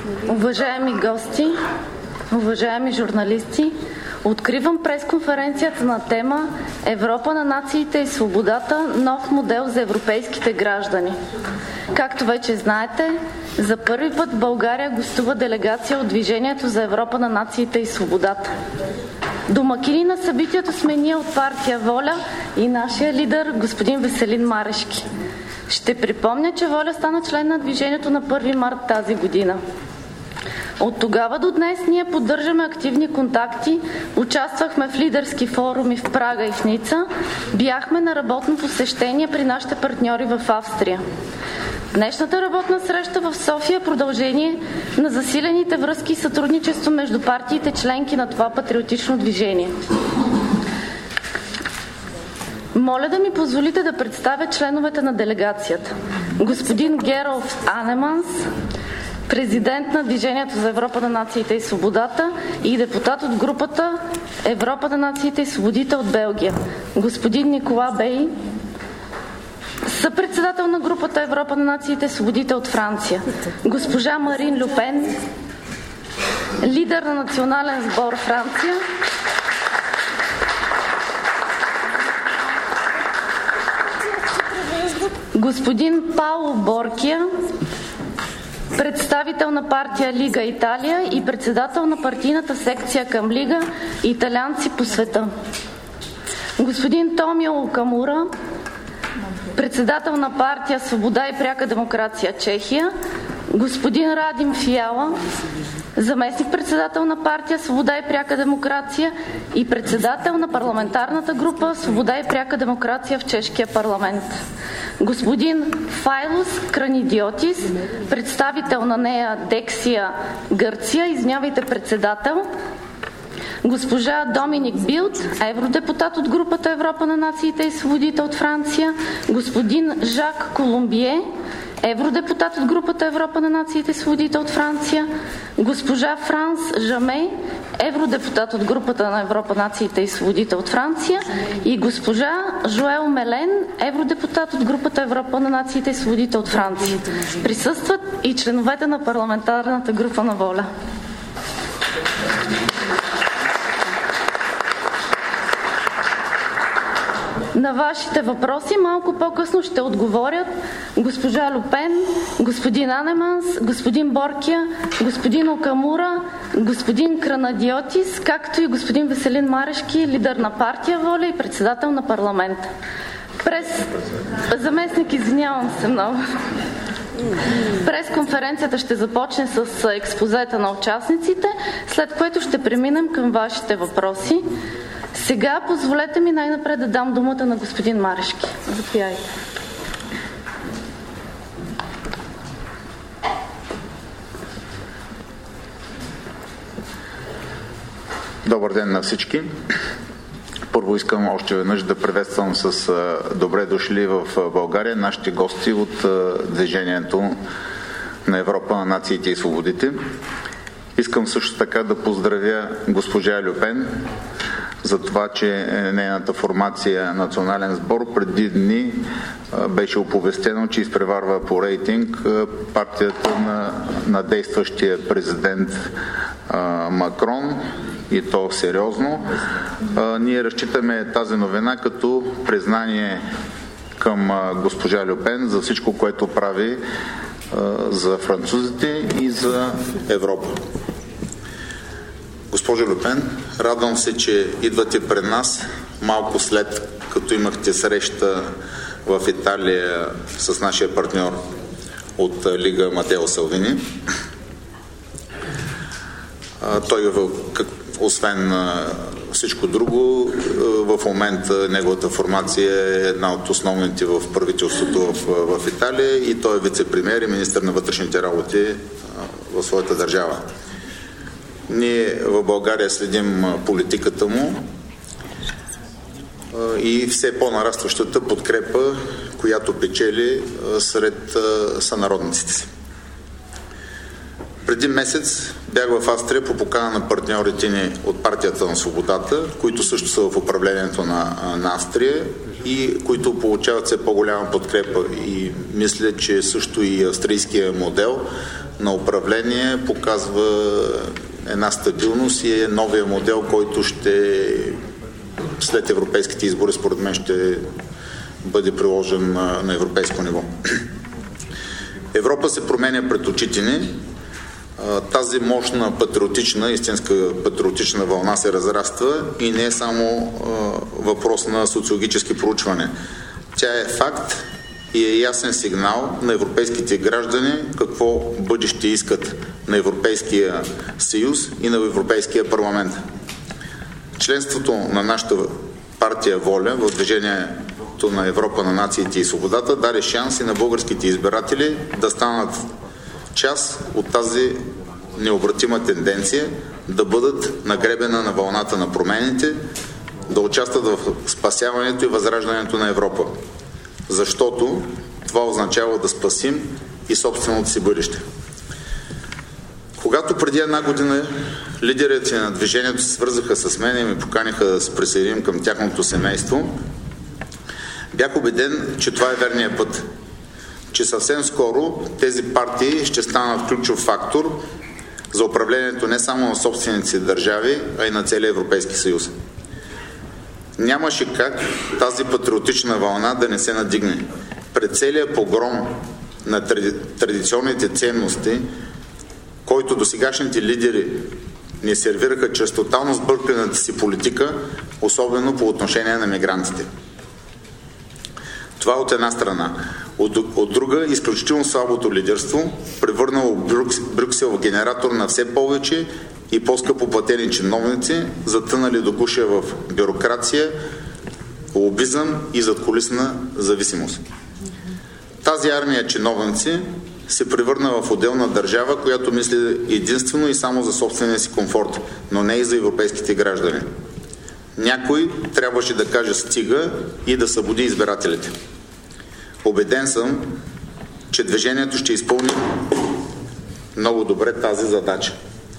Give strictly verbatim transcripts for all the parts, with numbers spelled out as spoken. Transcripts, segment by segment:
Уважаеми гости, уважаеми журналисти, откривам пресконференцията на тема Европа на нациите и свободата – нов модел за европейските граждани. Както вече знаете, за първи път в България гостува делегация от Движението за Европа на нациите и свободата. Домакини на събитието сме ние от партия Воля и нашия лидер господин Веселин Марешки. Ще припомня, че Воля стана член на движението на първи март тази година. От тогава до днес ние поддържаме активни контакти, участвахме в лидерски форуми в Прага и в Ница, бяхме на работно посещение при нашите партньори в Австрия. Днешната работна среща в София е продължение на засилените връзки и сътрудничество между партиите членки на това патриотично движение. Моля да ми позволите да представя членовете на делегацията. Господин Геролф Анеманс, президент на Движението за Европа на нациите и свободата и депутат от групата Европа на нациите и свободите от Белгия. Господин Никола Бей, съпредседател на групата Европа на нациите и свободите от Франция. Госпожа Марин Ле Пен, лидер на Национален сбор Франция. Господин Пауло Боркия, представител на партия Лига Италия и председател на партийната секция към Лига Италианци по света. Господин Томио Окамура, председател на партия Свобода и пряка демокрация Чехия. Господин Радим Фиала, заместник-председател на партия Свобода и пряка демокрация и председател на парламентарната група Свобода и пряка демокрация в Чешкия парламент. Господин Файлос Кранидиотис, представител на нея Дексия Гърция, извинявайте, председател. Госпожа Доминик Билд, евродепутат от групата Европа на нациите и свободите от Франция. Господин Жак Колумбие, евродепутат от групата Европа на нациите и свободите от Франция. Госпожа Франс Жаме, евродепутат от групата на Европа, нациите и свободите от Франция, и госпожа Жоел Мелен, евродепутат от групата Европа на нациите и свободите от Франция. Присъстват и членовете на парламентарната група на Воля. На вашите въпроси малко по-късно ще отговорят госпожа Ле Пен, господин Анеманс, господин Боркия, господин Окамура, господин Кранадиотис, както и господин Веселин Марешки, лидер на партия Воля и председател на парламента. През... Заместник, извинявам се много. Пресконференцията ще започне с експозета на участниците, след което ще преминем към вашите въпроси. Сега позволете ми най-напред да дам думата на господин Марешки. Заповядайте. Добър ден на всички. Първо искам още веднъж да приветствам с добре дошли в България нашите гости от Движението на Европа на нациите и свободите. Искам също така да поздравя госпожа Ле Пен за това, че нейната формация Национален сбор преди дни беше оповестено, че изпреварва по рейтинг партията на, на действащия президент Макрон, и то сериозно. Ние разчитаме тази новина като признание към госпожа Ле Пен за всичко, което прави за французите и за Европа. Госпожо Ле Пен, радвам се, че идвате пред нас малко след като имахте среща в Италия с нашия партньор от Лига Матео Салвини. Той, освен всичко друго, в момента неговата формация е една от основните в правителството в, в Италия и той е вице-премиер и министър на вътрешните работи в своята държава. Ние в България следим политиката му и все по-нарастващата подкрепа, която печели сред сънародниците си. Преди месец бях в Австрия по покана на партньорите ни от партията на свободата, които също са в управлението на, на Австрия и които получават все по-голяма подкрепа. И мисля, че също и австрийския модел на управление показва една стабилност и е новия модел, който ще след европейските избори, според мен, ще бъде приложен на, на европейско ниво. Европа се променя пред очите ни. Тази мощна патриотична, истинска патриотична вълна се разраства и не е само въпрос на социологически проучване. Тя е факт и е ясен сигнал на европейските граждани какво бъдеще искат на Европейския съюз и на Европейския парламент. Членството на нашата партия ВОЛЯ в движението на Европа на нациите и свободата даде шанс и на българските избиратели да станат част от тази необратима тенденция, да бъдат нагребена на вълната на промените, да участват в спасяването и възраждането на Европа. Защото това означава да спасим и собственото си бъдеще. Когато преди една година лидерите на движението се свързаха с мен и ми поканиха да се присъединим към тяхното семейство, бях убеден, че това е верният път. Че съвсем скоро тези партии ще станат ключов фактор за управлението не само на собствените си държави, а и на целия Европейски съюз. Нямаше как тази патриотична вълна да не се надигне. Пред целия погром на тради... традиционните ценности, който досегашните лидери ни сервираха чрез тотално сбърканата си политика, особено по отношение на мигрантите. Това от една страна. От, от друга, изключително слабото лидерство, превърнало Брюкс, Брюксел в генератор на все повече и по-скъпо платени чиновници, затънали до гуша в бюрокрация, лобизъм и задкулисна зависимост. Тази армия чиновници се превърна в отделна държава, която мисли единствено и само за собствения си комфорт, но не и за европейските граждани. Някой трябваше да каже стига и да събуди избирателите. Убеден съм, че движението ще изпълни много добре тази задача.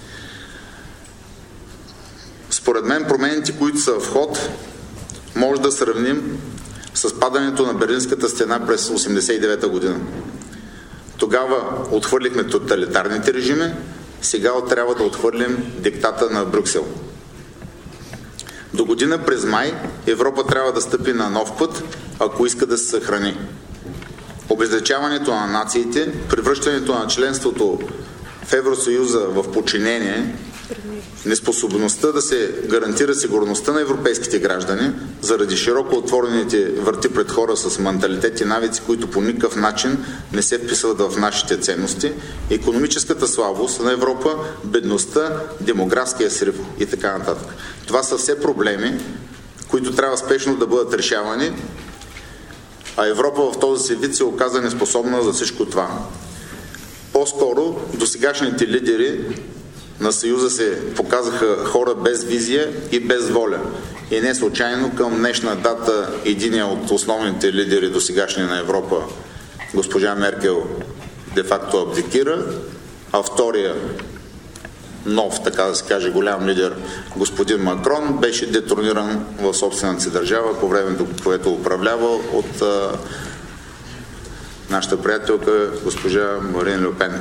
Според мен промените, които са в ход, може да сравним с падането на Берлинската стена през осемдесет и девета година. Тогава отхвърлихме тоталитарните режими, сега трябва да отхвърлим диктата на Брюксел. До година през май Европа трябва да стъпи на нов път, ако иска да се съхрани. Обезличаването на нациите, превръщането на членството в Евросъюза в подчинение, неспособността да се гарантира сигурността на европейските граждани заради широко отворените врати пред хора с менталитет и навици, които по никакъв начин не се вписват в нашите ценности, икономическата слабост на Европа, бедността, демографския срив и така нататък. Това са все проблеми, които трябва спешно да бъдат решавани, а Европа в този си вид се оказа неспособна за всичко това. По-скоро досегашните лидери на Съюза се показаха хора без визия и без воля. И не случайно към днешна дата единия от основните лидери досегашни на Европа, госпожа Меркел, де-факто абдикира, а втория нов, така да се каже, голям лидер, господин Макрон, беше детрониран в собствената си държава по времето, което управлява от а, нашата приятелка госпожа Марин Ле Пен.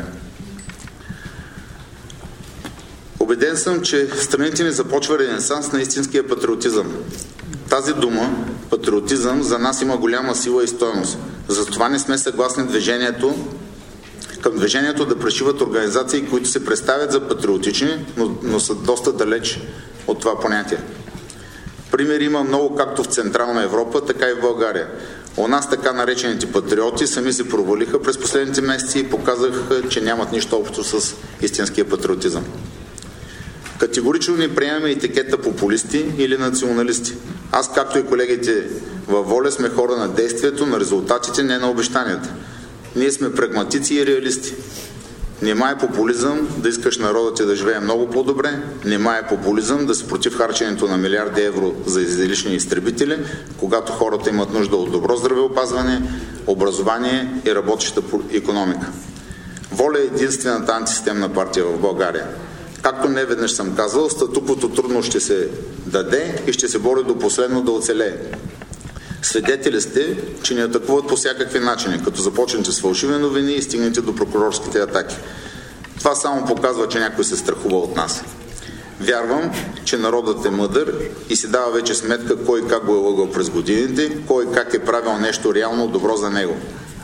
Убеден съм, че страните ни започва ренесанс на истинския патриотизъм. Тази дума, патриотизъм, за нас има голяма сила и стойност. Затова не сме съгласни движението, към движението да пришиват организации, които се представят за патриотични, но, но са доста далеч от това понятие. Примери има много както в Централна Европа, така и в България. У нас така наречените патриоти сами се провалиха през последните месеци и показаха, че нямат нищо общо с истинския патриотизъм. Категорично не приемаме етикета популисти или националисти. Аз, както и колегите във ВОЛЯ, сме хора на действието, на резултатите, не на обещанията. Ние сме прагматици и реалисти. Нема е популизъм да искаш народът ти да живее много по-добре, нема е популизъм да си против харченето на милиарди евро за излишни изтребители, когато хората имат нужда от добро здравеопазване, образование и работеща икономика. ВОЛЯ е единствената антисистемна партия в България. Както не веднъж съм казвал, статуквото трудно ще се даде и ще се бори до последно да оцелее. Свидетели сте, че ни атакуват по всякакви начини, като започнете с фалшиви новини и стигнете до прокурорските атаки. Това само показва, че някой се страхува от нас. Вярвам, че народът е мъдър и си дава вече сметка кой как го е лъгал през годините, кой как е правил нещо реално добро за него.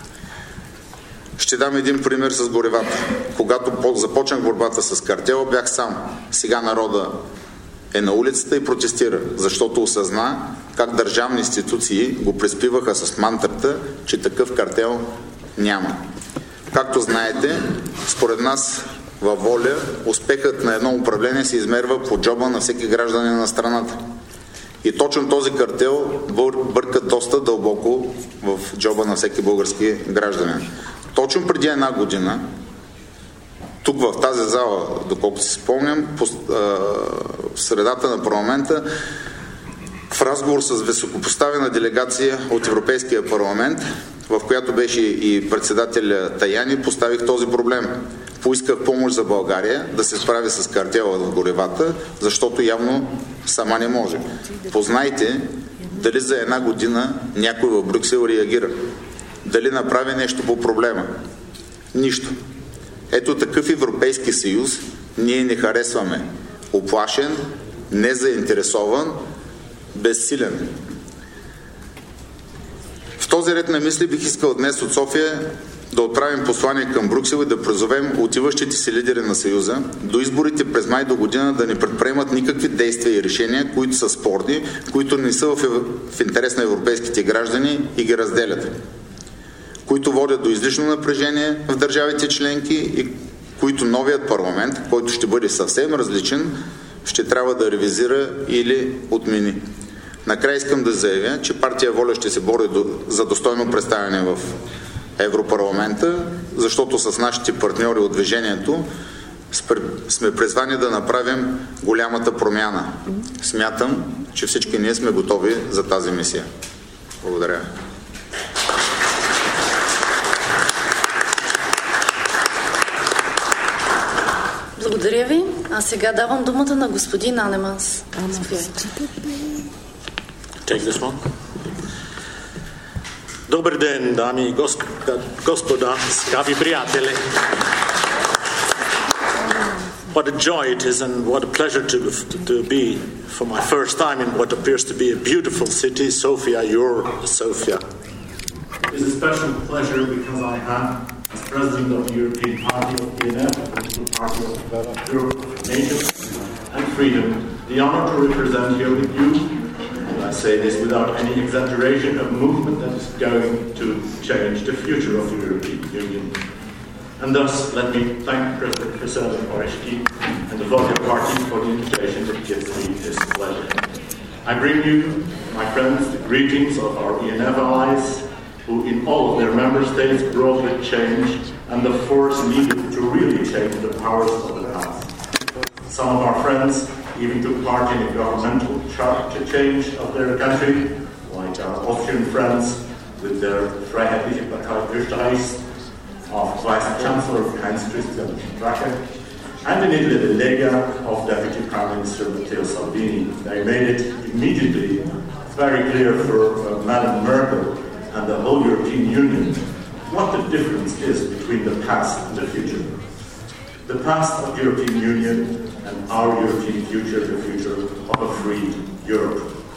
Ще дам един пример с горивата. Когато започнах борбата с картела, бях сам. Сега народа е на улицата и протестира, защото осъзна как държавни институции го приспиваха с мантрата, че такъв картел няма. Както знаете, според нас във Воля успехът на едно управление се измерва по джоба на всеки гражданин на страната. И точно този картел бърка доста дълбоко в джоба на всеки български гражданин. Точно преди една година, тук в тази зала, доколкото си спомням, в средата на парламента, в разговор с високопоставена делегация от Европейския парламент, в която беше и председателя Таяни, поставих този проблем. Поисках помощ за България да се справи с картела в горивата, защото явно сама не може. Познайте дали за една година някой в Брюксел реагира. Дали направи нещо по проблема. Нищо. Ето такъв Европейски съюз ние не харесваме. Оплашен, незаинтересован, безсилен. В този ред на мисли бих искал днес от София да отправим послание към Брюксел и да призовем отиващите си лидери на Съюза до изборите през май до година да не предприемат никакви действия и решения, които са спорни, които не са в, в интерес на европейските граждани и ги разделят, които водят до излишно напрежение в държавите членки и които новият парламент, който ще бъде съвсем различен, ще трябва да ревизира или отмени. Накрая искам да заявя, че партия Воля ще се бори за достойно представяне в Европарламента, защото с нашите партньори от движението сме призвани да направим голямата промяна. Смятам, че всички ние сме готови за тази мисия. Благодаря. Благодаря ви. А сега давам думата на господин Анеманс. Take this one. Добър ден, дами и господа, скъпи приятели. What a joy it is and what a pleasure to, to be for my first time in what appears to be a beautiful city, Sofia, your Sofia. It is a special pleasure because I have, as President of the European Party of E N F, the Party of Europe, Nations and Freedom, the honor to represent here with you, and I say this without any exaggeration, a movement that is going to change the future of the European Union. And thus, let me thank President Priscilla Oreshki and the Voter Party for the invitation that gives me this pleasure. I bring you, my friends, the greetings of our E N F allies, who in all of their member states brought with change and the force needed to really change the powers of the past. Some of our friends even took part in a governmental charter change of their country, like our Austrian friends with their Freiheitliche Partei Österreichs of Vice Chancellor Heinz-Christian Strache, and in Italy the Lega of Deputy Prime Minister Matteo Salvini. They made it immediately very clear for uh, Madam Merkel and the whole European Union what the difference is between the past and the future. The past of the European Union and our European future, the future of a free Europe.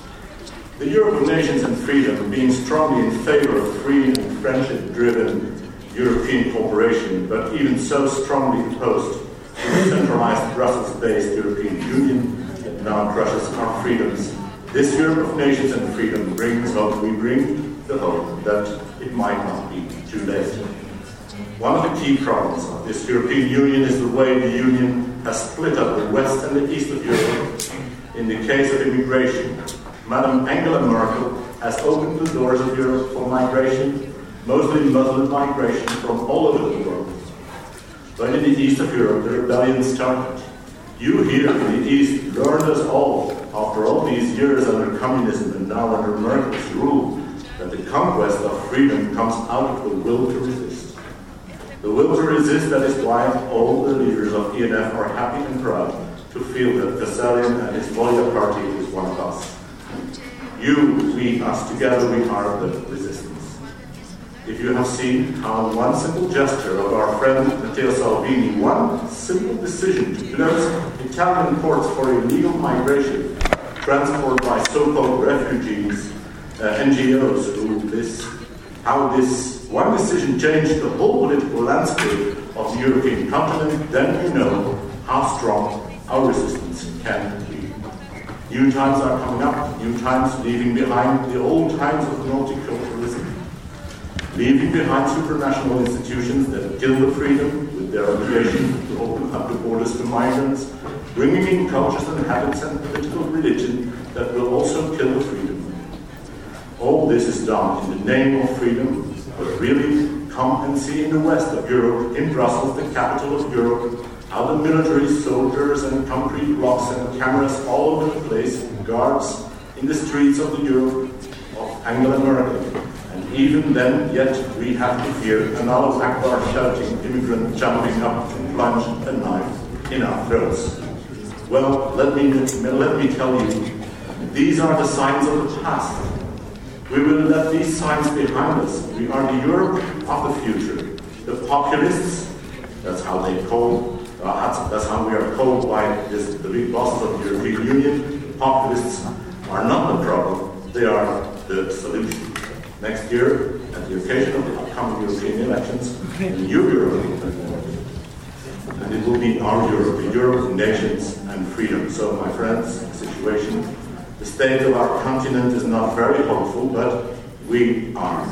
The Europe of Nations and Freedom, being strongly in favor of free and friendship-driven European cooperation, but even so strongly opposed to the centralized Brussels-based European Union that now crushes our freedoms. This Europe of Nations and Freedom brings hope. We bring the hope that it might not be too late. One of the key problems of this European Union is the way the Union has split up the West and the East of Europe. In the case of immigration, Madam Angela Merkel has opened the doors of Europe for migration, mostly Muslim migration from all over the world. But in the east of Europe, the rebellion started. You here in the east learned us all, after all these years under communism and now under Merkel's rule, that the conquest of freedom comes out of the will to resist. The will to resist, that is why all the leaders of E N F are happy and proud to feel that Veselin and his Volia party is one of us. You, we, us, together we are the resistance. if you have seen how one simple gesture of our friend Matteo Salvini, one simple decision to close Italian ports for illegal migration, transport by so-called refugees, uh, N G Os, who this, how this one decision changed the whole political landscape of the European continent, then you know how strong our resistance can be. New times are coming up, new times leaving behind the old times of multiculturalism, leaving behind supranational institutions that kill the freedom with their obligation to open up the borders to migrants, bringing in cultures and habits and political religion that will also kill the freedom. All this is done in the name of freedom, but really come and see in the west of Europe, in Brussels, the capital of Europe, how the military, soldiers and concrete blocks and cameras all over the place, guards in the streets of the Europe of Angela Merkel. And even then, yet we have to fear an Allahu Akbar shouting immigrant jumping up to plunge a knife in our throats. Well, let me, let me tell you, these are the signs of the past. We will let these signs behind us. We are the Europe of the future. The populists, that's how they call Uh, that's, that's how we are called by this, the big bosses of the European Union. Populists are not the problem, they are the solution. Next year, at the occasion of the upcoming European elections, a new Europe will be formed. And it will be our Europe, the Europe of nations and freedom. So, my friends, the situation, the state of our continent is not very hopeful, but we are.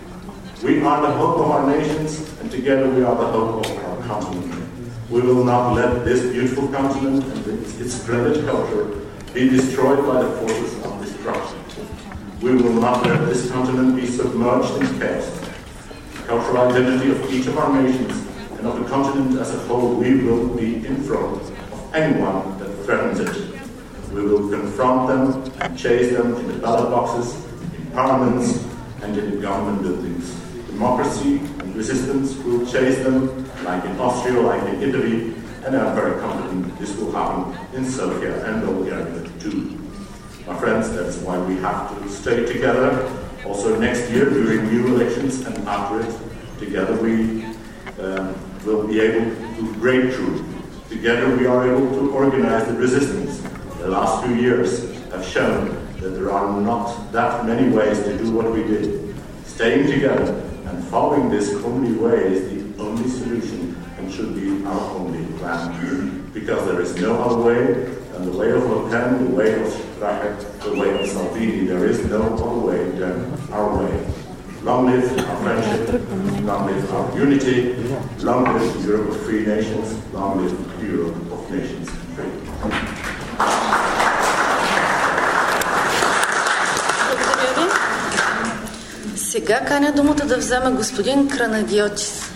We are the hope of our nations, and together we are the hope of our continent. We will not let this beautiful continent and its, its splendid culture be destroyed by the forces of destruction. We will not let this continent be submerged in chaos. The cultural identity of each of our nations and of the continent as a whole, we will be in front of anyone that threatens it. We will confront them and chase them in the ballot boxes, in parliaments, and in the government buildings. Democracy and resistance will chase them, like in Austria, like in Italy, and I'm very confident this will happen in Sofia and Bulgaria too. My friends, that's why we have to stay together, also next year during new elections and after it. Together we um, will be able to break through. Together we are able to organize the resistance. The last few years have shown that there are not that many ways to do what we did. Staying together and following this only way is the only solution and should be our only plan. Because there is no other way than the way of Le Pen, the way of Strache, the way of Salvini. There is no other way than our way. Long live our friendship, long live our unity, long live the Europe of free nations, long live the Europe of nations free. Сега каня думата да вземе господин Кранагиотис.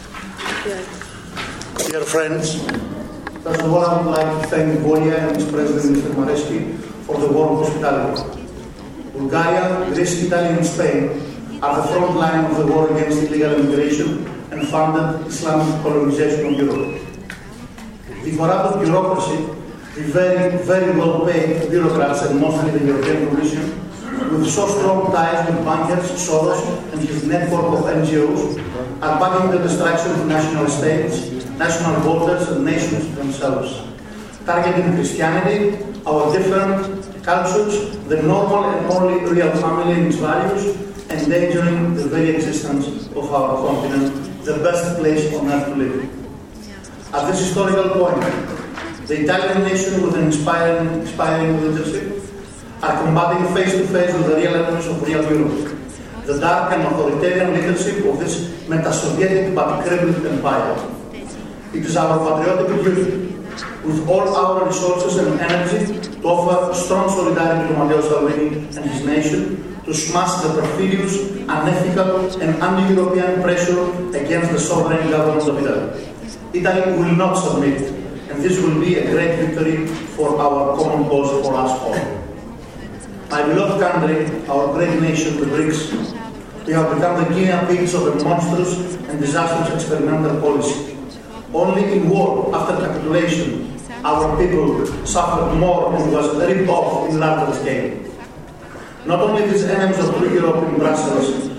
Dear friends, first of all, I would like to thank Volia and its president, Mister Mareschi, for the warm hospitality. Bulgaria, Greece, Italy, and Spain are the front line of the war against illegal immigration and funded Islamic colonization of Europe. The corrupt bureaucracy, the very, very well-paid bureaucrats, and mostly the European Commission, with so strong ties with bankers, Soros, and his network of N G Os, are backing the destruction of national states, national borders, and nations themselves, targeting Christianity, our different cultures, the normal and only real family and its values, endangering the very existence of our continent, the best place on earth to live. At this historical point, the Italian nation, with an inspiring, inspiring leadership, are combating face-to-face with the real enemies of real Europe, the dark and authoritarian leadership of this meta-Sovietic but crippled empire. It is our patriotic duty, with all our resources and energy, to offer strong solidarity to Matteo Salvini and his nation, to smash the perfidious, unethical and anti-European pressure against the sovereign government of Italy. Italy will not submit, and this will be a great victory for our common cause for us all. My beloved country, our great nation, the Greeks, we have become the guinea pigs of a monstrous and disastrous experimental policy. Only in war, after capitulation, our people suffered more and was ripped off in larger scale. Not only these enemies of free Europe in Brussels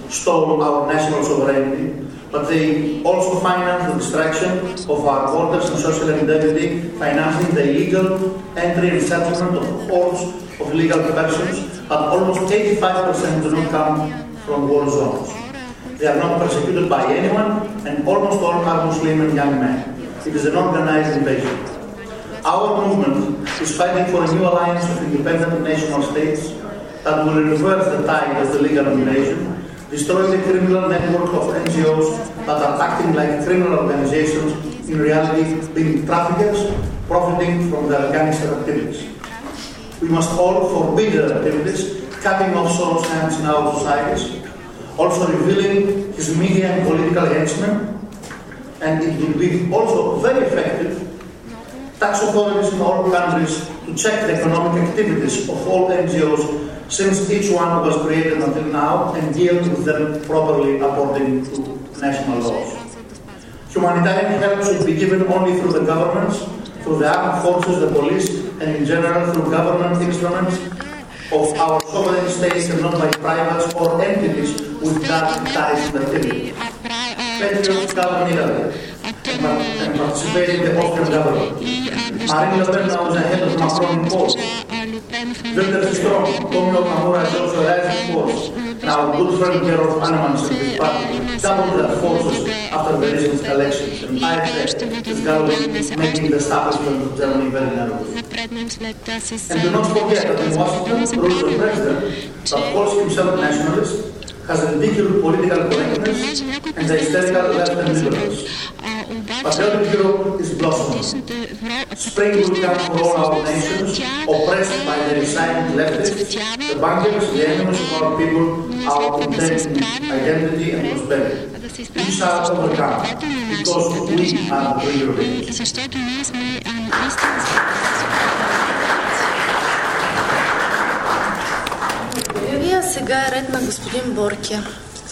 stole our national sovereignty, but they also finance the destruction of our borders and social integrity, financing the illegal entry and settlement of hordes of illegal persons, and almost eighty-five percent do not come from war zones. They are not persecuted by anyone, and almost all are Muslim and young men. It is an organized invasion. Our movement is fighting for a new alliance of independent national states that will reverse the tide of the legal invasion, destroy the criminal network of N G Os that are acting like criminal organizations, in reality being traffickers profiting from their gangster activities. We must all forbid their activities, cutting off Soros' hands in our societies, also revealing his media and political henchmen, and it will be also very effective tax authorities in all countries to check the economic activities of all N G Os, since each one was created until now, and deal with them properly according to national laws. Humanitarian help should be given only through the governments, through the armed forces, the police, and in general through government instruments of our sovereign states and not by privates or entities with direct ties and activity. Patriots govern Italy and participate in the Austrian government. Marine Le Pen now is ahead of Macron in polls. Wilders is strong. Tomio Kamura is also rising force. And our good friend Gerolf Annemans and his party doubled their forces after the recent elections. And I expect this government is making the establishment of Germany very nervous. And do not forget that in Washington, rules the president that calls himself nationalist, has ridiculous political correctness, and the hysterical left and liberals. Patriotic Europe is blossoming. Spring will come for all our nations, oppressed by the recycled leftists, the bankers, the enemies of our people, our contained identity and prosperity. We shall overcome, because we are the real Europeans. Благодаря. Сега е ред на господин Боркия.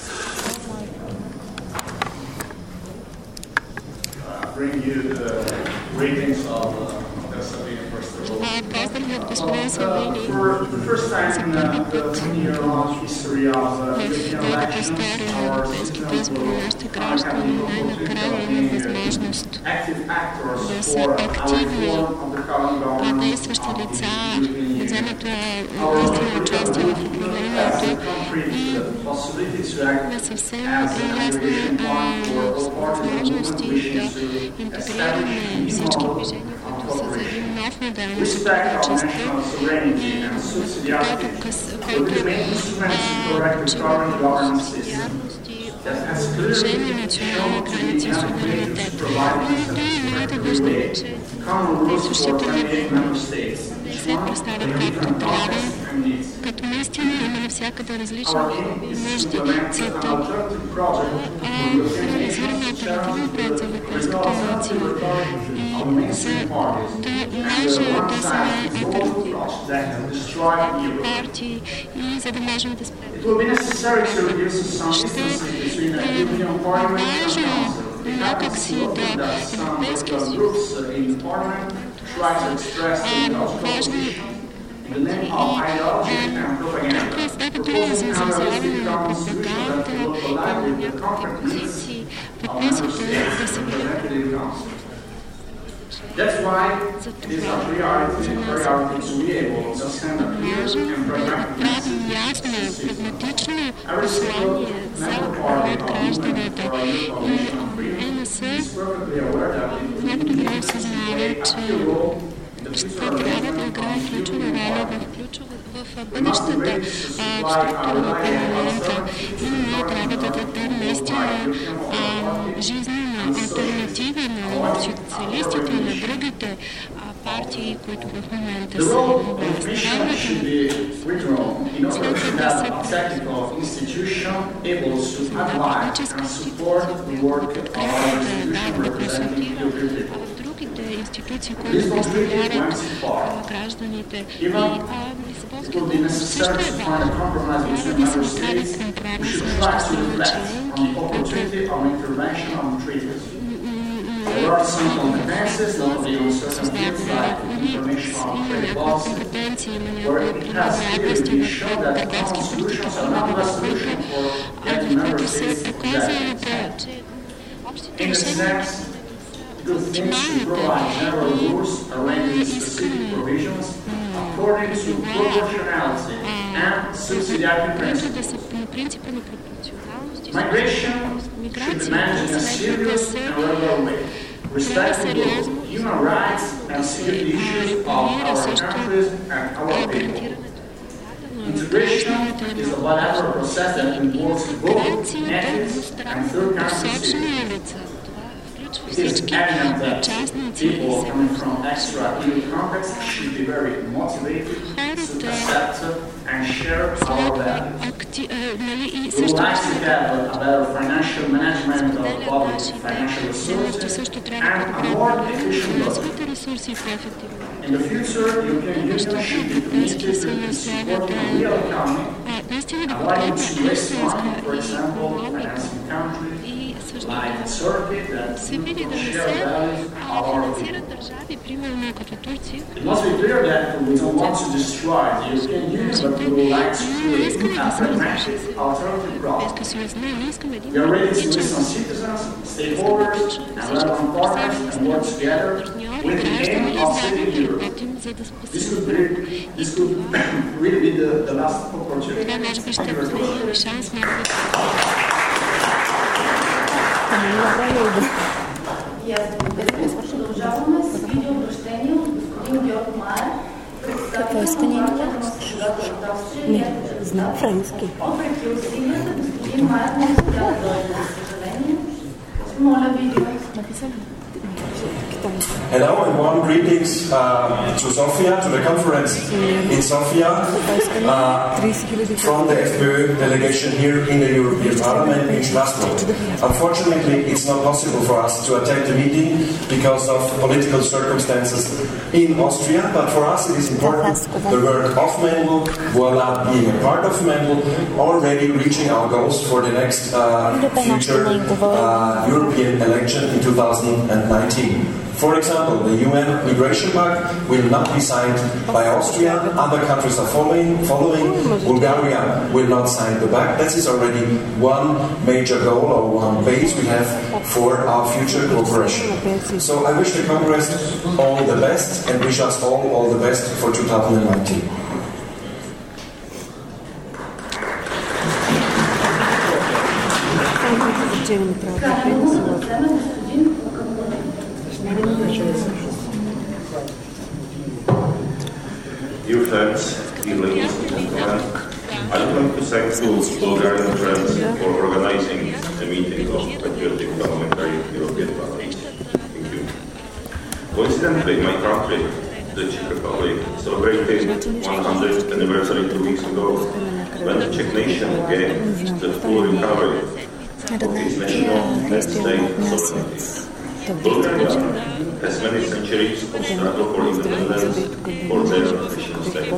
Bring you the greetings of uh, Sabine, first of all. Uh, for the first time in uh, the twenty-year-long history of uh, European elections, our citizens will have the opportunity of being active actors for our reform of the current government of the European Union. Our участие в управлении possibility to act as an aggregation point for all parties of the movement wishing to интегрираме всички движения, които са за един нов модел на сътрудничество, който включва субсидиарност и уважение на национални граници и суверенитет. Но ние да виждаме, че действащите не се представят както трябва, като наистина има навсякъде различни нужди. Целта е реализиране алтернативен проект за Европейската нация и за да може да сме альтернативни партии и за да можем да спрем. Ще е важно някак си да Европейския съюз важно тук става дума за изразяване на пропаганда и на някакви позиции. Въпросът е да се видим. That's why it is our priority, priority to be able to send a clear and pragmatic message. Every single member party of movement for our European is perfectly aware that it will play a key role in the future of the в бъдещата структура на парламента и ние трябва да дадем наистина жизнена альтернатива на социалистите и на другите партии, които в момента са на власт. Следва да се политическа да консултира другите институции, които представляват гражданите. И Лисабонския договор също е важен. Трябва да се направи компромис между случаи, There are some competences, notably on certain fields like international trade policy, where it has clearly been shown that common solutions are not the solution for getting member states together. In a sense, good things to provide general rules arranging specific provisions according to proportionality and subsidiarity principles. Migration should be managed in a serious and regular way, respecting both human rights and security issues of our countries and our people. Integration is a bilateral process that involves both ethics and third country citizens. It is evident that people coming from extra-E U contexts should be very motivated to accept and share our values. We would like to have a better financial management of public financial resources and a more efficient budget. In the future, the European Union should be committed to supporting the real economy, avoiding to waste money, for example, financing countries like Turkey that share values of our people. It must be clear that we don't want to destroy the European Union, but we would like to create a pragmatic alternative problem. We are ready to listen to citizens, stakeholders, and relevant partners and work together with the aim of saving Europe. This could be, this could really be the, the last opportunity. Thank you very much. И аз благодаря. Продължаваме с видеообращение от господин Георг Майер, председател на партията на свободата от Австрия. Не, знам френски. Въпреки усилията, господин Майер не успя да дойде, за съжаление. Моля видео. Hello and warm greetings uh, to Sofia, to the conference in Sofia, uh, from the F P Ö delegation here in the European Parliament in Strasbourg. Unfortunately, it's not possible for us to attend the meeting because of political circumstances in Austria, but for us it is important the work of Mendel, voila, being a part of Mendel, already reaching our goals for the next uh, future uh, European election in two thousand nineteen. For example, the U N Migration Pact will not be signed by Austria. Other countries are following. following. Bulgaria will not sign the pact. That is already one major goal or one base we have for our future cooperation. So I wish the Congress all the best and wish us all all the best for two thousand nineteen. Dear friends, dear ladies and gentlemen, I would like to thank the Bulgarian friends for organizing the meeting of Patriotic Parliamentary European Parliament. Thank you. Coincidentally, my country, the Czech Republic, celebrated one hundredth anniversary two weeks ago when the Czech nation gained the full recovery of its national and state sovereignty. Bulgaria has many centuries of struggle for independence for their national state.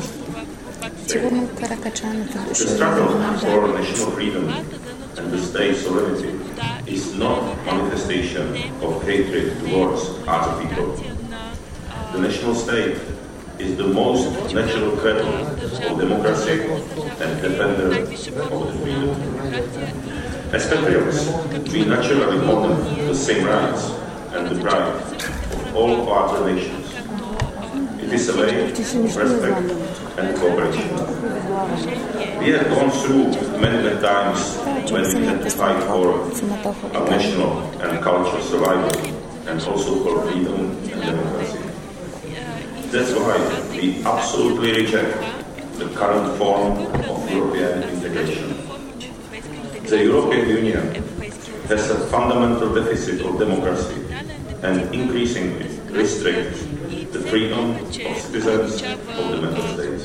The struggle for national freedom and the state sovereignty is not a manifestation of hatred towards other people. The national state is the most natural cradle of democracy and defender of the freedom. As patriots, we naturally honor the same rights and the pride of all other nations. It is a way of respect and cooperation. We have gone through many, many times when we had to fight for our national and cultural survival and also for freedom and democracy. That's why we absolutely reject the current form of European integration. The European Union has a fundamental deficit of democracy and increasingly restricts the freedom of citizens of the member states.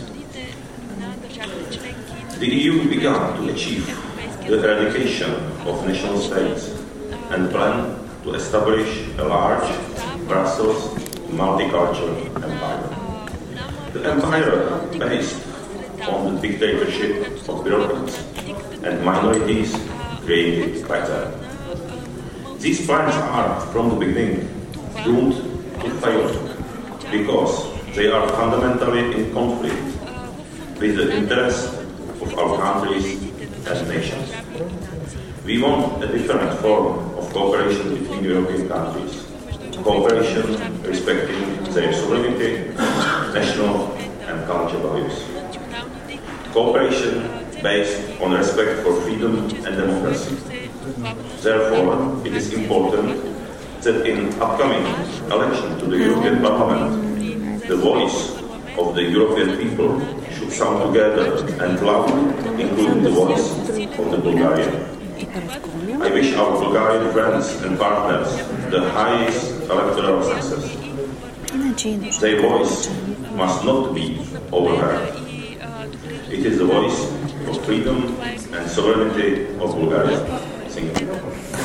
The E U began to achieve the eradication of national states and plan to establish a large Brussels multicultural empire. The empire based on the dictatorship of bureaucrats and minorities created by them. These plans are, from the beginning, doomed to fail because they are fundamentally in conflict with the interests of our countries and nations. We want a different form of cooperation between European countries, cooperation respecting their sovereignty, national and cultural values. Cooperation based on respect for freedom and democracy. Therefore, it is important that in upcoming election to the European Parliament, the voice of the European people should sound together and loud, including the voice of the Bulgarian. I wish our Bulgarian friends and partners the highest electoral success. Their voice must not be overheard. It is the voice of freedom and sovereignty of Bulgaria. Thank you.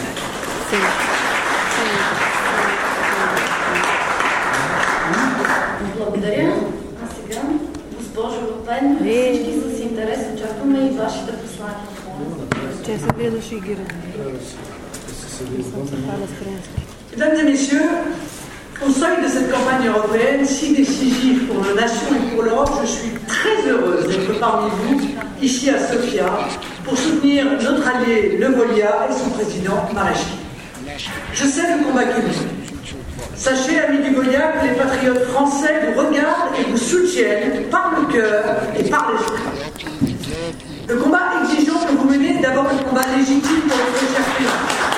Благодаря. А сега, госпожо Лопен, всички с интерес очакваме и вашите послания. Че се гледаш и ги Mesdames et messieurs, au seuil de cette campagne européenne si décisive pour nos nations et pour l'Europe, je suis très heureuse d'être parmi vous, ici à Sofia, pour soutenir notre allié Le Volia et son président Mareşki. Je sais le combat qu'il mène. Sachez, amis du Volia, que les patriotes français vous regardent et vous soutiennent par le cœur et par l'esprit. Le combat exigeant que vous menez est d'abord un combat légitime pour votre cher pays.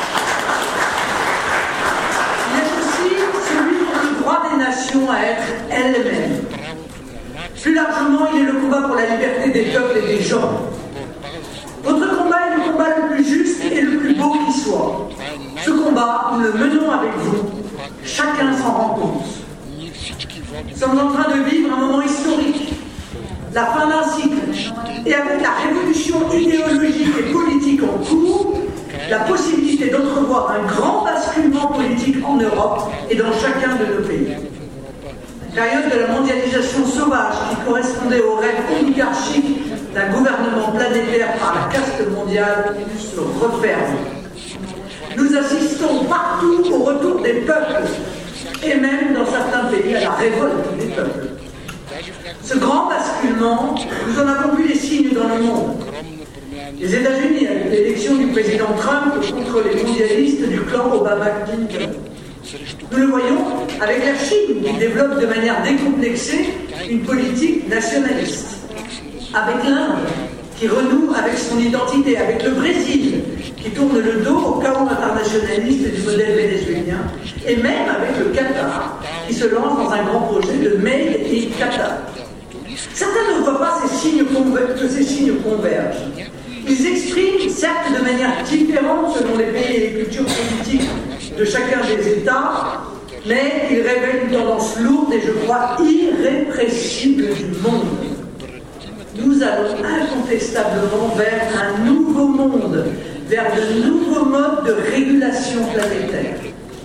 Il est aussi celui pour le droit des nations à être elles-mêmes. Plus largement, il est le combat pour la liberté des peuples et des gens. Votre combat est le combat le plus juste et le plus beau qui soit. Ce combat, nous le menons avec vous. Chacun s'en rend compte. Nous sommes en train de vivre un moment historique, la fin d'un cycle, et avec la révolution idéologique et politique en cours, la possibilité d'entrevoir un grand basculement politique en Europe et dans chacun de nos pays. La période de la mondialisation sauvage qui correspondait au rêve oligarchique d'un gouvernement planétaire par la caste mondiale se referme. Nous assistons partout au retour des peuples, et même dans certains pays à la révolte des peuples. Ce grand basculement, nous en avons vu les signes dans le monde. Les États-Unis, avec l'élection du président Trump contre les mondialistes du clan Obama-Clinton. Nous le voyons avec la Chine qui développe de manière décomplexée une politique nationaliste. Avec l'Inde qui renoue avec son identité, avec le Brésil qui tourne le dos au chaos internationaliste du modèle vénézuélien, et même avec le Qatar qui se lance dans un grand projet de Made in Qatar. Certains ne voient pas ces signes que ces signes convergent. Ils expriment, certes de manière différente selon les pays et les cultures politiques de chacun des États, mais ils révèlent une tendance lourde et, je crois, irrépressible du monde. Nous allons incontestablement vers un nouveau monde, vers de nouveaux modes de régulation planétaire.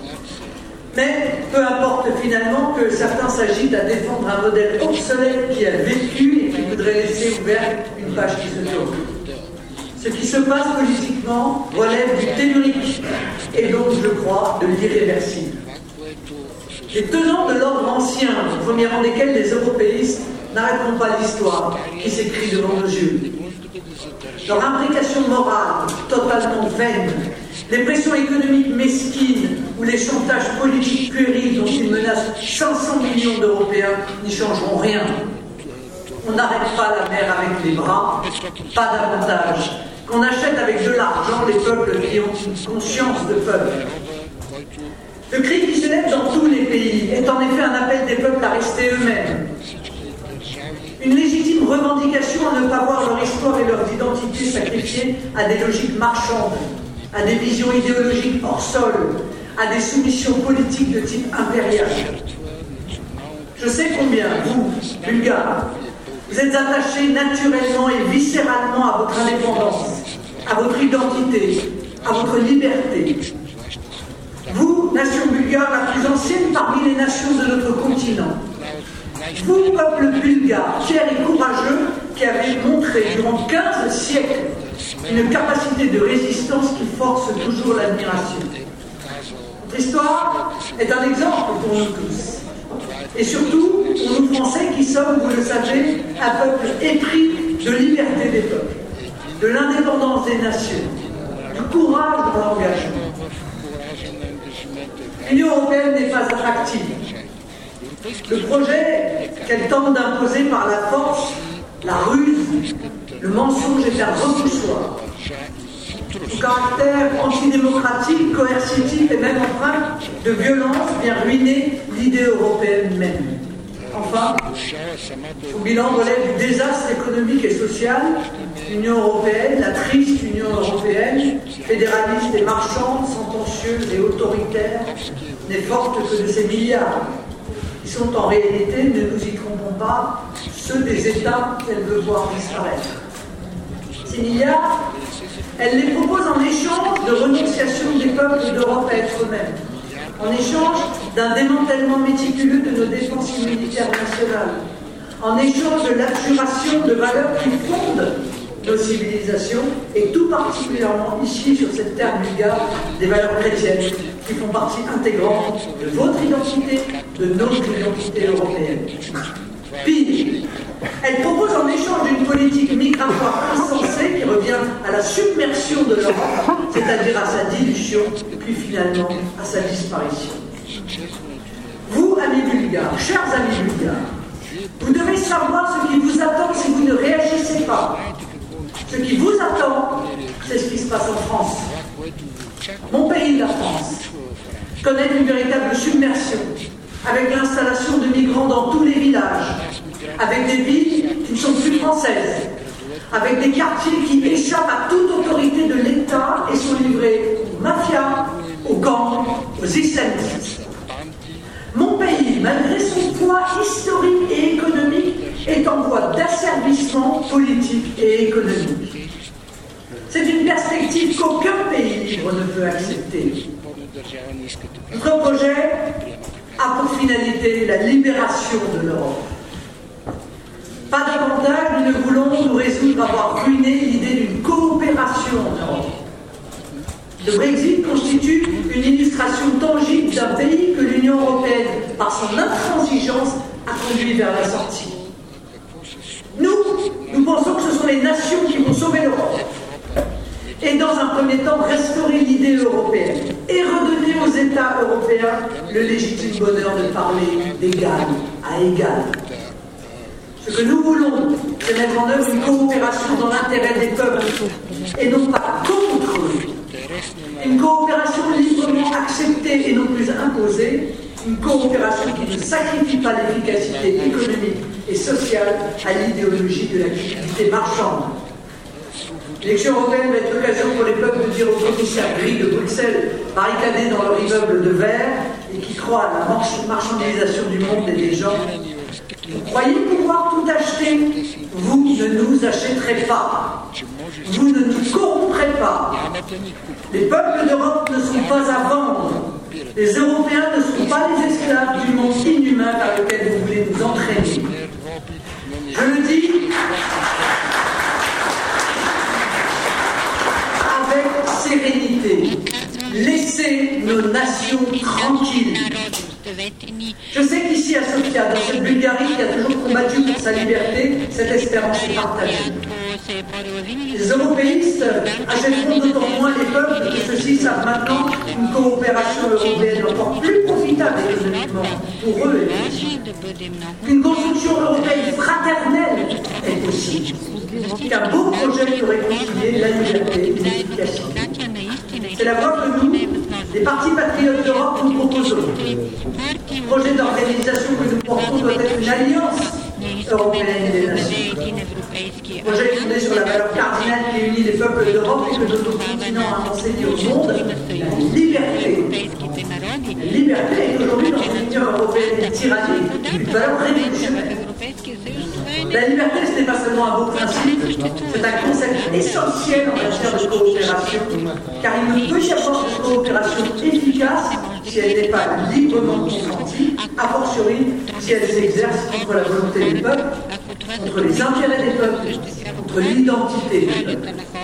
Mais peu importe finalement que certains s'agitent à défendre un modèle obsolète qui a vécu et qui voudrait laisser ouverte une page qui se tourne. Ce qui se passe politiquement relève du tellurique et donc, je crois, de l'irréversible. Les tenants de l'ordre ancien, au premier rang desquels les européistes, n'arrêteront pas l'histoire qui s'écrit devant nos yeux. Leur imbrication morale totalement vaine, les pressions économiques mesquines ou les chantages politiques puérils dont ils menacent cinq cents millions d'Européens n'y changeront rien. On n'arrête pas la mer avec les bras, pas davantage. Qu'on achète avec de l'argent les peuples qui ont une conscience de peuple. Le cri qui se lève dans tous les pays est en effet un appel des peuples à rester eux-mêmes. Une légitime revendication à ne pas voir leur histoire et leur identité sacrifiées à des logiques marchandes, à des visions idéologiques hors sol, à des soumissions politiques de type impérial. Je sais combien, vous, Bulgares, vous êtes attachés naturellement et viscéralement à votre indépendance, à votre identité, à votre liberté. Vous, nation bulgare la plus ancienne parmi les nations de notre continent. Vous, peuple bulgare, fier et courageux, qui avez montré durant quinze siècles une capacité de résistance qui force toujours l'admiration. Notre histoire est un exemple pour nous tous. Et surtout, pour nous Français qui sommes, vous le savez, un peuple épris de liberté des peuples, de l'indépendance des nations, du courage dans l'engagement. L'Union européenne n'est pas attractive. Le projet qu'elle tente d'imposer par la force, la ruse, le mensonge est un repoussoir. Son caractère antidémocratique, coercitif et même empreint de violence vient ruiner l'idée européenne même. Enfin, son bilan relève du désastre économique et social. L'Union européenne, la triste Union européenne, fédéraliste et marchande, sentencieuse et autoritaire, n'est forte que de ses milliards, qui sont en réalité, ne nous y trompons pas, ceux des États qu'elle veut voir disparaître. Ces milliards, elle les propose en échange de renonciation des peuples d'Europe à être eux-mêmes, en échange d'un démantèlement méticuleux de nos défenses militaires nationales, en échange de l'abjuration de valeurs qui fondent nos civilisations, et tout particulièrement ici, sur cette terre bulgare, des valeurs chrétiennes qui font partie intégrante de votre identité, de notre identité européenne. Pire, elle propose en échange d'une politique migratoire insensée qui revient à la submersion de l'Europe, c'est-à-dire à sa dilution, puis finalement à sa disparition. Vous, amis bulgares, chers amis bulgares, vous devez savoir ce qui vous attend si vous ne réagissez pas. Ce qui vous attend, c'est ce qui se passe en France. Mon pays, la France, connaît une véritable submersion, avec l'installation de migrants dans tous les villages, avec des villes qui ne sont plus françaises, avec des quartiers qui échappent à toute autorité de l'État et sont livrés aux mafias, aux gangs, aux islamistes. Mon pays, malgré son poids historique et économique, est en voie d'asservissement politique et économique. C'est une perspective qu'aucun pays libre ne peut accepter. Notre projet a pour finalité la libération de l'Europe. Pas davantage, nous ne voulons nous résoudre à avoir ruiné l'idée d'une coopération en Europe. Le Brexit constitue une illustration tangible d'un pays que l'Union européenne, par son intransigeance, a conduit vers la sortie. Nous, nous pensons que ce sont les nations qui vont sauver l'Europe. Et dans un premier temps, restaurer l'idée européenne et redonner aux États européens le légitime bonheur de parler d'égal à égal. Ce que nous voulons, c'est mettre en œuvre une coopération dans l'intérêt des peuples et non pas contre eux. Une coopération librement acceptée et non plus imposée, une coopération qui ne sacrifie pas l'efficacité économique et sociale à l'idéologie de l'activité marchande. L'élection européenne va être l'occasion pour les peuples de dire aux commissaires gris de Bruxelles, barricadés dans leur immeuble de verre et qui croient à la marchandisation du monde et des gens: vous croyez pouvoir tout acheter? Vous ne nous achèterez pas. Vous ne nous corromprez pas. Les peuples d'Europe ne sont pas à vendre. Les Européens ne sont pas les esclaves du monde inhumain vers lequel vous voulez nous entraîner. Je le dis avec sérénité. Laissez nos nations tranquilles. Je sais qu'ici à Sofia, dans cette Bulgarie qui a toujours combattu pour sa liberté, cette espérance est partagée. Les européistes achèteront d'autant moins les peuples que ceux-ci savent maintenant qu'une coopération européenne encore plus profitable économiquement pour eux est possible. Qu'une construction européenne fraternelle est possible. Qu'un beau projet peut réconcilier la liberté et l'efficacité. C'est la voie que nous, les partis patriotes d'Europe, nous proposons. Le projet d'organisation que nous portons doit être une alliance européenne des nations. Le projet est fondé sur la valeur cardinale qui unit les peuples d'Europe et que notre continent a enseigné au monde, la liberté. La liberté est aujourd'hui dans une Union européenne tyrannique une valeur révolutionnaire. La liberté, ce n'est pas seulement un beau principe, c'est un concept essentiel en matière de coopération, car il ne peut y avoir de coopération efficace si elle n'est pas librement consentie, a fortiori si elle s'exerce contre la volonté du peuple, contre les intérêts des peuples, contre l'identité des peuples.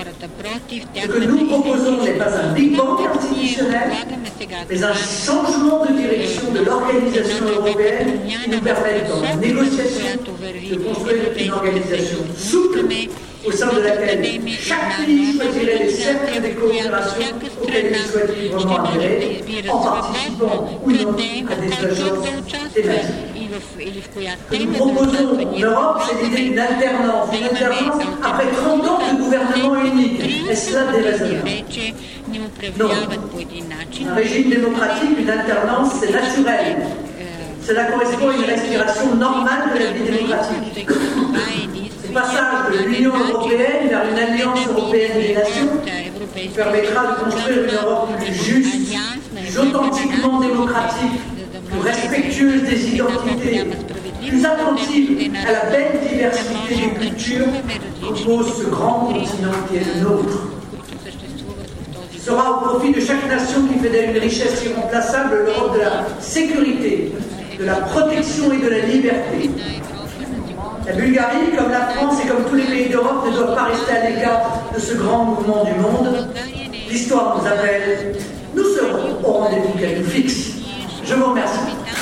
Ce que nous proposons n'est pas un Big Bang institutionnel, mais un changement de direction de l'organisation européenne qui nous permette, dans la négociation, de construire une organisation souple au sein de laquelle chaque pays choisirait les cercles des coopérations auxquels il souhaite librement adhérer, en participant ou non à des agences thématiques. Ce que nous proposons en Europe, c'est l'idée d'une alternance, une alternance après trente ans de gouvernement unique. Est-ce cela déraisonnable? Non. Un régime démocratique, une alternance, c'est naturel. Cela correspond à une respiration normale de la vie démocratique. Ce passage de l'Union européenne vers une alliance européenne des nations permettra de construire une Europe plus juste, plus authentiquement démocratique, plus respectueuse des identités, plus attentive à la belle diversité des cultures qui composent ce grand continent qui est le nôtre. Ce sera au profit de chaque nation qui fait d'elle une richesse irremplaçable l'Europe de la sécurité, de la protection et de la liberté. La Bulgarie, comme la France et comme tous les pays d'Europe, ne doivent pas rester à l'écart de ce grand mouvement du monde. L'histoire nous appelle. Nous serons au rendez-vous qu'elle nous fixe. Je vous remercie.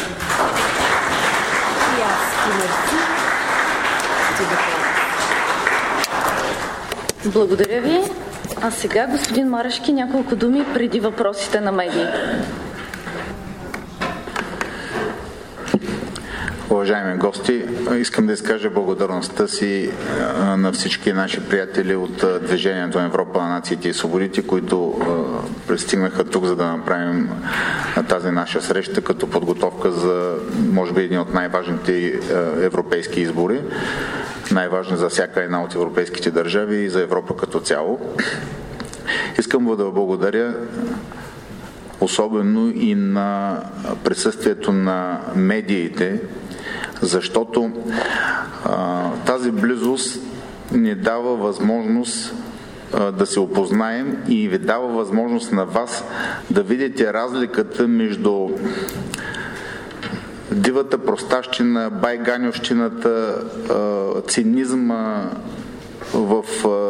Благодаря ви. А сега, господин Марешки, няколко думи преди въпросите на медиите. Уважаеми гости, искам да изкажа благодарността си на всички наши приятели от Движението на Европа на нациите и свободите, които пристигнаха тук, за да направим тази наша среща като подготовка за, може би, един от най-важните европейски избори, най-важни за всяка една от европейските държави и за Европа като цяло. Искам да благодаря особено и на присъствието на медиите, защото а, тази близост ни дава възможност а, да се опознаем и ви дава възможност на вас да видите разликата между дивата простащина, байганьовщината, а, цинизма в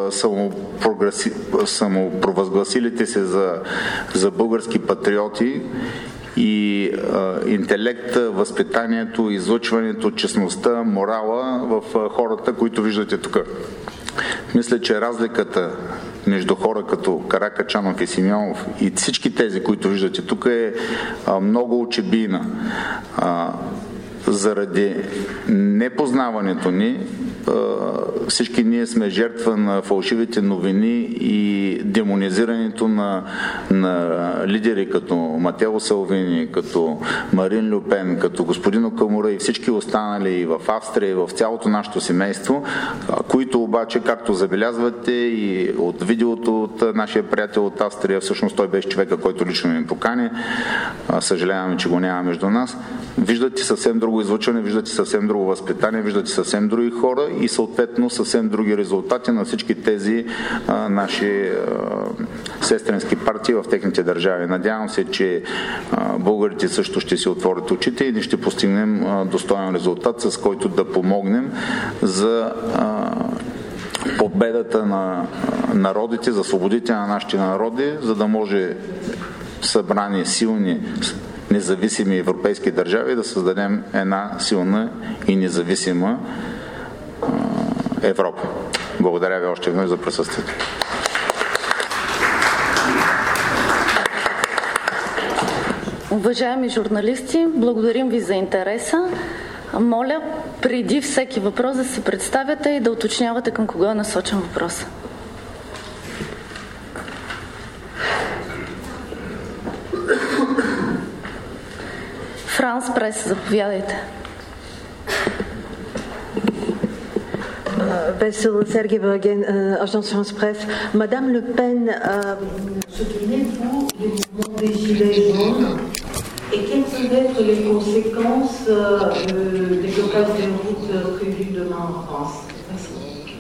самопровъзгласилите се за, за български патриоти и а, интелекта, възпитанието, излъчването, честността, морала в хората, които виждате тук. Мисля, че разликата между хора като Каракачанов и Симеонов и всички тези, които виждате тук, е а, много очебийна. А, заради непознаването ни, всички ние сме жертва на фалшивите новини и демонизирането на, на лидери като Матео Салвини, като Марин Люпен, като господин Окамура и всички останали и в Австрия, и в цялото нашето семейство, които обаче, както забелязвате и от видеото от нашия приятел от Австрия, всъщност той беше човека, който лично ми покани, съжаляваме, че го няма между нас, виждате съвсем друго излъчване, виждате съвсем друго възпитание, виждате съвсем други хора и съответно съвсем други резултати на всички тези а, наши а, сестрински партии в техните държави. Надявам се, че а, българите също ще си отворят очите и ние ще постигнем а, достоен резултат, с който да помогнем за а, победата на народите, за свободите на нашите народи, за да може събрани силни независими европейски държави да създадем една силна и независима Европа. Благодаря ви още веднъж за присъствието. Уважаеми журналисти, благодарим ви за интереса. Моля, преди всеки въпрос да се представяте и да уточнявате към кого е насочен въпроса. Франс Прес, заповядайте. Vessel Sergei Vagen, euh, agence France Presse. Madame Le Pen, euh, soutenez-vous du mouvement des Gilets jaunes et quelles peuvent être les conséquences euh, des blocages des routes prévus demain en France? Merci.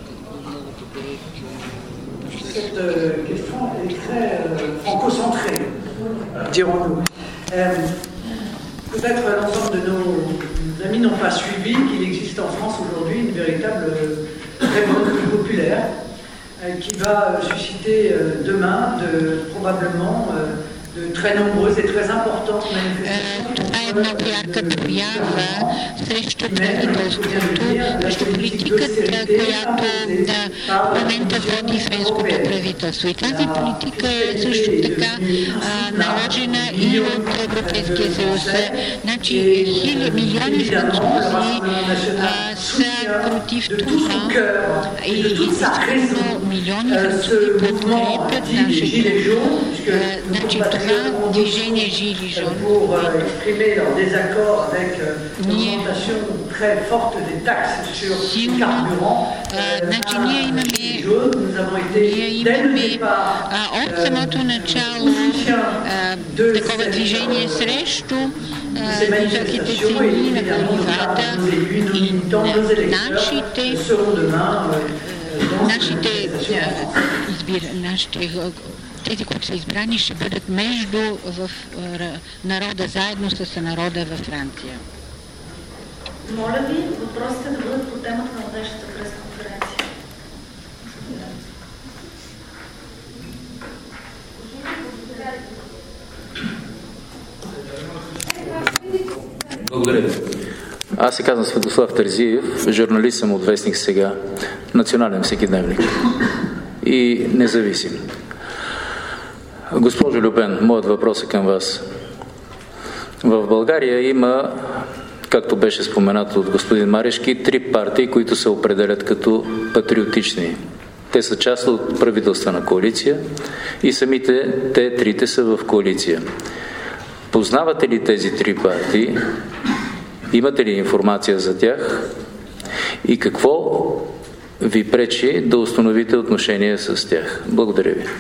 Cette euh, question est très euh, franco-centrée, dirons-nous. Euh, Peut-être l'ensemble de nos amis n'ont pas suivi qu'il existe en France aujourd'hui une véritable révolte populaire qui va susciter demain de, probablement de très nombreuses et très importantes manifestations. Това е една ярка проява срещу правителството, срещу политиката, която да, в момента води френското правителство. И тази политика е също така а, наложена и от Европейския съюз. Значи хили, милиони французи а, са против това и изключително милиони французи подкрепят нашето. Значи това движение Жили Жон. Leur désaccord avec l'augmentation très forte des taxes sur les carburants. Значи ние имаме, ние имаме а, от самото начало а, такова движение срещу високите цени на горивата и на нашите нашите избира, нашите тези, които са избрани, ще бъдат между в народа, заедно с народа във Франция. Моля ви, въпросите да бъдат по темата на днешната пресконференция. Благодаря ви. Аз се казвам Светослав Терзиев, журналист съм от вестник Сега, национален всекидневник и независим. Госпожо Люпен, моят въпрос е към вас. В България има, както беше споменато от господин Марешки, три партии, които се определят като патриотични. Те са част от правителствена коалиция и самите те трите са в коалиция. Познавате ли тези три партии? Имате ли информация за тях? И какво ви пречи да установите отношения с тях? Благодаря ви.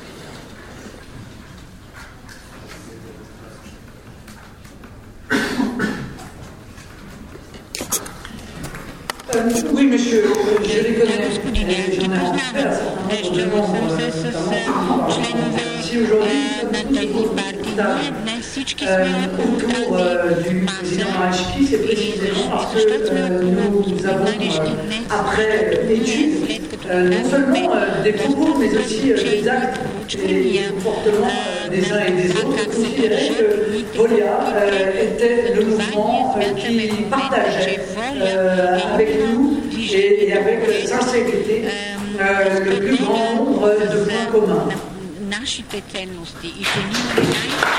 Oui, monsieur, je les connais. J'en ai rencontré un certain nombre de membres. Si aujourd'hui, autour du président Maрешки, c'est précisément parce que nous avons, après l'étude, non seulement des propos, mais aussi des actes et des comportements des uns et des autres, considéré que Volia était le mouvement qui partageait avec nous et avec sincérité le plus grand nombre de points communs. Нашите ценности и че ние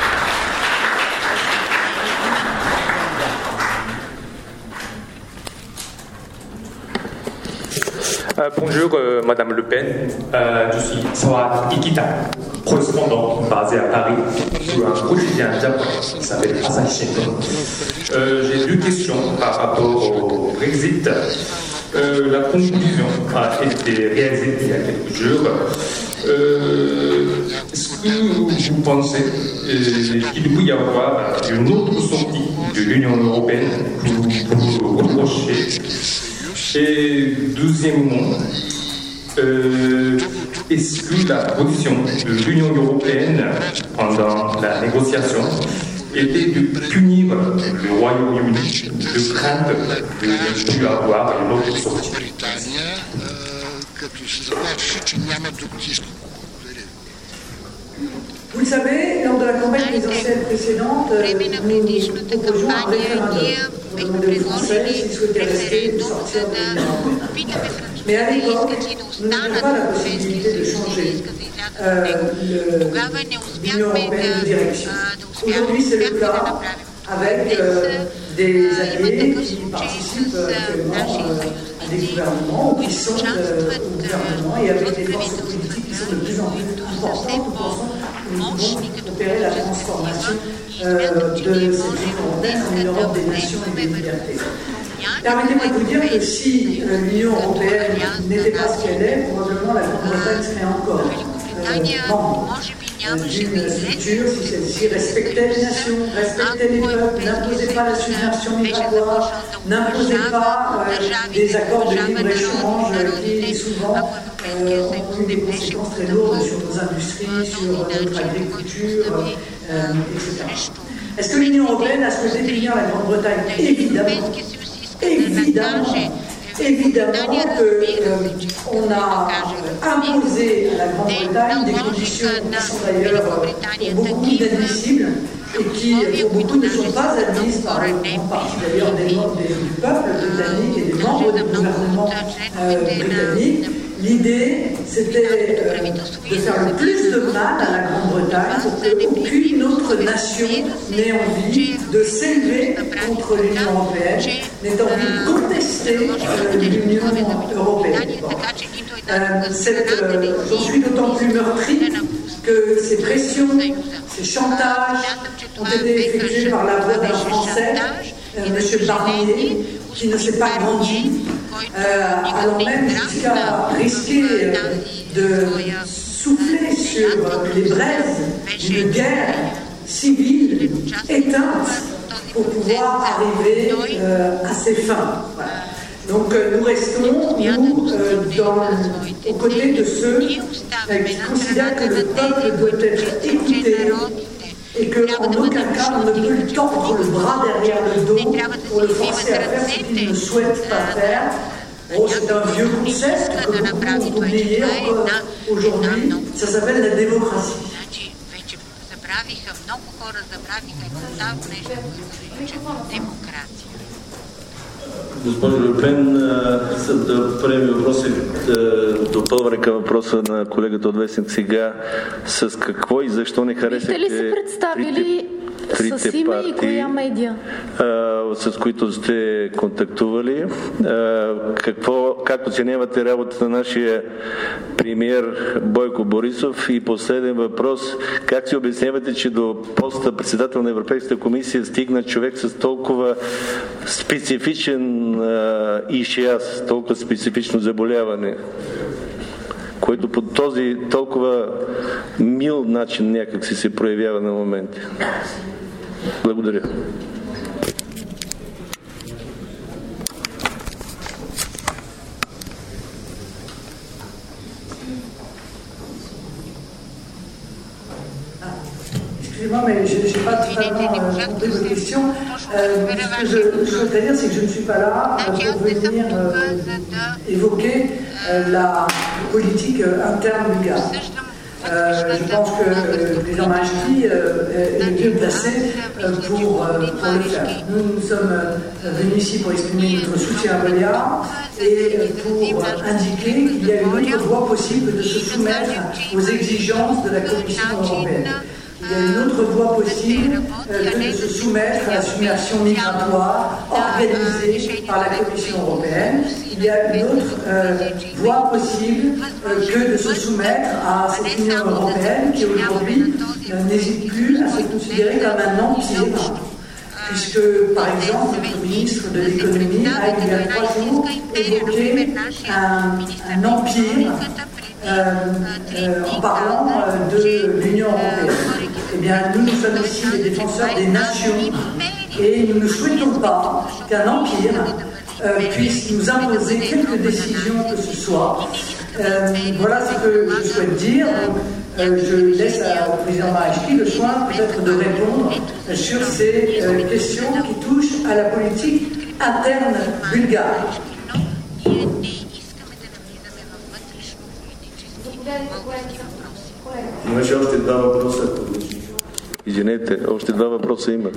Euh, bonjour, euh, Madame Le Pen. Euh, je suis Sawad Ikita, correspondant basé à Paris sur un quotidien japonais qui s'appelle Asahi Shimbun. Euh, j'ai deux questions par rapport au Brexit. Euh, la conclusion a été réalisée il y a quelques jours. Euh, est-ce que vous pensez euh, qu'il peut y avoir une autre sortie de l'Union européenne pour, pour reprocher? Et deuxièmement, euh, est-ce que la position de l'Union européenne pendant la négociation était de punir le Royaume-Uni de crainte de ne plus avoir une autre sortie? Vous le savez, lors de la campagne présidentielle précédente, nous proposions un référendum pour les Français s'ils souhaitaient rester ou sortir de l'Union européenne. Mais à l'époque, nous n'avions pas la possibilité de changer euh, l'Union européenne de direction. Aujourd'hui, c'est le cas avec euh, des alliés qui participent actuellement euh, à des gouvernements ou qui sont euh, au gouvernement et avec des forces politiques qui sont de plus en plus importantes. Nous pensons que nous pouvons opérer la transformation euh, de cette Union européenne en une Europe des nations et des libertés. Permettez-moi de vous dire que si euh, l'Union européenne n'était pas ce qu'elle est, probablement la Grande-Bretagne serait encore euh, membre d'une structure, si celle-ci respectait les nations, respectait les peuples, n'imposait pas la submersion migratoire, n'imposait pas euh, des accords de libre-échange qui souvent euh, ont eu des conséquences très lourdes sur nos industries, sur notre agriculture, euh, et cetera. Est-ce que l'Union européenne a souhaité punir la Grande-Bretagne? Évidemment. Évidemment. Évidemment qu'on euh, a imposé à la Grande-Bretagne des conditions qui sont d'ailleurs pour beaucoup inadmissibles et qui pour beaucoup ne sont pas admises par une grande partie d'ailleurs des membres du peuple britannique et des membres du gouvernement euh, britannique. L'idée, c'était euh, de faire le plus de mal à la Grande-Bretagne pour qu'aucune autre nation n'ait envie de s'élever contre l'Union européenne, n'ait envie de contester euh, l'Union européenne. Bon. Euh, euh, J'en suis d'autant plus meurtri que ces pressions, ces chantages ont été effectués par la voix d'un Français, euh, M. Barnier, qui ne s'est pas grandi, euh, allant même jusqu'à risquer euh, de souffler sur les braises d'une guerre civile éteinte pour pouvoir arriver euh, à ses fins. Voilà. Donc euh, nous restons, nous, euh, dans, aux côtés de ceux euh, qui considèrent que le peuple doit être écouté et qu'en aucun cas on ne peut lui tordre le bras derrière le dos pour le forcer à faire ce qu'il ne souhaite pas faire. Oh, c'est un vieux concept que beaucoup ont oublié encore aujourd'hui. Ça s'appelle la démocratie. Госпожо Люпен, да първият въпрос е допълване към въпроса на колегата от Вестник сега. С какво и защо не харесахте Бихте ли се представили трите с име партии, и коя медия? А, с които сте контактували? А, какво, как оценявате работата на нашия премиер Бойко Борисов? И последен въпрос, как си обяснявате, че до поста председател на Европейската комисия стигна човек с толкова специфичен а, ишиаз, толкова специфично заболяване, който по този толкова мил начин някак си се проявява на моменти? Благодаря. Excusez-moi, mais je n'ai pas totalement compris votre question. Euh, ce que je, je souhaiterais dire, c'est que je ne suis pas là euh, pour venir euh, évoquer euh, la politique euh, interne bulgare. Euh, je pense que euh, le président Maïchki euh, est le mieux placé euh, pour, euh, pour le faire. Nous, nous sommes euh, venus ici pour exprimer notre soutien à Bolia et euh, pour euh, indiquer qu'il y a une autre voie possible de se soumettre aux exigences de la Commission européenne. Il y a une autre voie possible euh, que de se soumettre à la submersion migratoire organisée par la Commission européenne. Il y a une autre euh, voie possible euh, que de se soumettre à cette Union européenne qui aujourd'hui euh, n'hésite plus à se considérer comme un empire. Puisque, par exemple, notre ministre de l'économie a, il y a trois jours, évoqué un, un empire euh, euh, en parlant euh, de l'Union européenne. Eh bien, nous, nous sommes ici les défenseurs des nations et nous ne souhaitons pas qu'un empire euh, puisse nous imposer quelques décisions que ce soit. Euh, voilà ce que je souhaite dire. Euh, je laisse au président Maïchki le soin peut-être de répondre sur ces euh, questions qui touchent à la politique interne bulgare. Имаше още два въпроса. Извинете, още два въпроса има.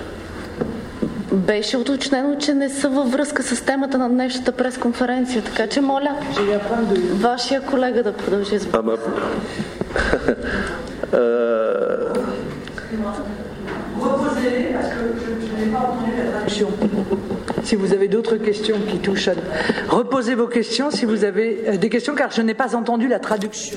Беше уточнено, че не са във връзка с темата на днешната пресконференция, така че моля вашия колега да продължи с въпроса. Si vous avez d'autres questions qui touchent à... Reposez vos questions si vous avez des questions, car je n'ai pas entendu la traduction.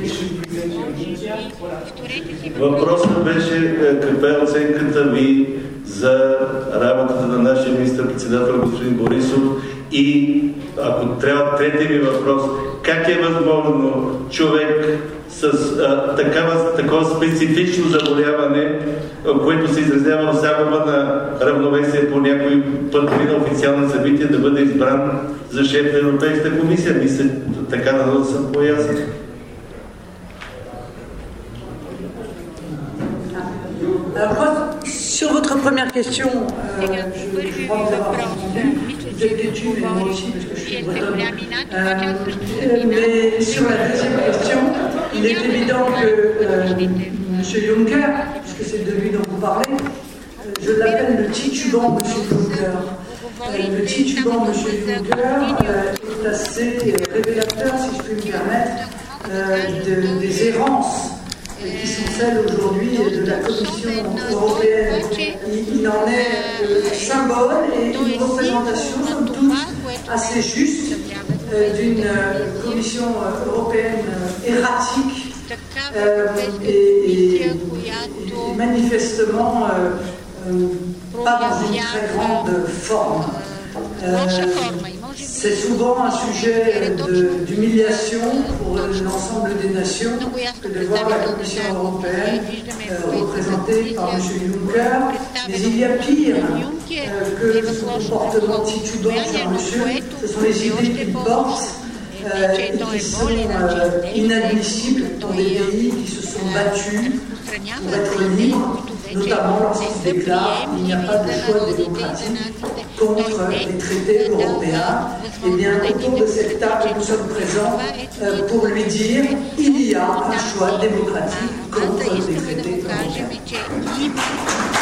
Въпросът беше каква е оценката ви за работата на нашия министър-председател господин Борисов и ако трябва трети ми въпрос, как е възможно човек с а, такава, такова специфично заболяване, което се изразява в загуба на равновесие по някои пътни на официални събития, да бъде избран за шеф на Европейската комисия? Мисля, така да съм по-ясен. Alors, sur votre première question, euh, je, je crois vous avoir répondu. peut-être que tu, mais moi aussi, parce que je suis bretonne. Euh, mais sur la deuxième question, il est évident que euh, M. Juncker, puisque c'est de lui dont vous parlez, euh, je l'appelle le titubant M. Juncker. Euh, le titubant M. Juncker euh, est assez révélateur, si je puis me permettre, euh, de, des errances qui sont celles aujourd'hui de la Commission européenne. Il, il en est euh, symbole et une représentation, somme toute, assez juste euh, d'une euh, Commission euh, européenne euh, erratique euh, et, et, et manifestement euh, euh, pas dans une très grande forme. Euh, c'est souvent un sujet de, d'humiliation pour l'ensemble des nations que de voir la Commission européenne euh, représentée par M. Juncker. Mais il y a pire euh, que son comportement titubant sur monsieur, ce sont les idées qu'il porte euh, et qui sont euh, inadmissibles dans des pays qui se sont battus pour être libres, notamment lorsqu'il déclare qu'il n'y a pas de choix démocratique contre les traités européens. Eh bien, autour de cette table, nous sommes présents euh, pour lui dire qu'il y a un choix démocratique contre les traités européens.